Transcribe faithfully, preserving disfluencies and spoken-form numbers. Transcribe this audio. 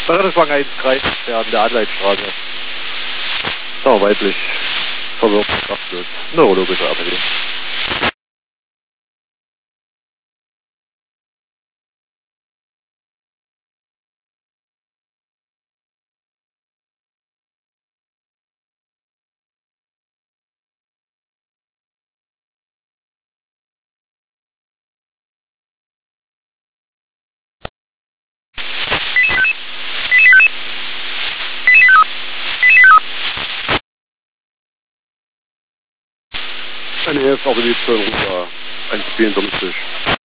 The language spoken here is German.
Rettungswagen eins drei an der Adleitstraße. So, weiblich. Verwirrt, kraftlos. Neurologische A P D. Eine Hälfte, aber die zwei Ruder eins vierundfünfzig.